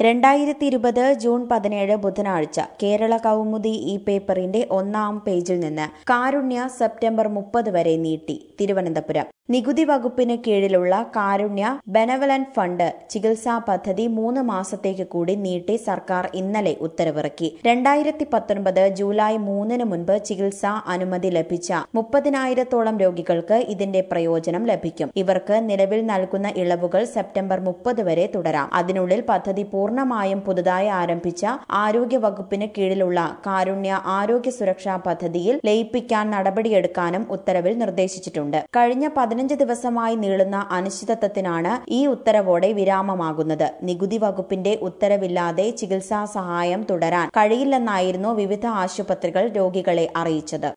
2020 June 17 ബുധനാഴ്ച കേരള കൗമുദി ഈ പേപ്പറിന്റെ ഒന്നാം പേജിൽ നിന്ന് കാരുണ്യ സെപ്റ്റംബർ 30 വരെ നീട്ടി. തിരുവനന്തപുരം നികുതി വകുപ്പിന് കീഴിലുള്ള കാരുണ്യ ബെനവലന്റ് ഫണ്ട് ചികിത്സാ പദ്ധതി 3 മാസത്തേക്ക് കൂടി നീട്ടി സർക്കാർ ഇന്നലെ ഉത്തരവിറക്കി. 2019 ജൂലൈ 3 മുൻപ് ചികിത്സാ അനുമതി ലഭിച്ച 30,000-ഓളം രോഗികൾക്ക് ഇതിന്റെ പ്രയോജനം ലഭിക്കും. ഇവർക്ക് നിലവിൽ നൽകുന്ന ഇളവുകൾ സെപ്റ്റംബർ 30 വരെ തുടരാം. അതിനുള്ളിൽ പദ്ധതി പൂർണ്ണമായും പുതുതായി ആരംഭിച്ച ആരോഗ്യ വകുപ്പിന് കീഴിലുള്ള കാരുണ്യ ആരോഗ്യ സുരക്ഷാ പദ്ധതിയിൽ ലയിപ്പിക്കാൻ നടപടിയെടുക്കാനും ഉത്തരവിൽ നിർദ്ദേശിച്ചിട്ടുണ്ട്. കഴിഞ്ഞ 15 ദിവസമായി നീളുന്ന അനിശ്ചിതത്വത്തിനാണ് ഈ ഉത്തരവോടെ വിരാമമാകുന്നത്. നികുതി വകുപ്പിന്റെ ഉത്തരവില്ലാതെ ചികിത്സാ സഹായം തുടരാൻ കഴിയില്ലെന്നായിരുന്നു വിവിധ ആശുപത്രികൾ രോഗികളെ അറിയിച്ചത്.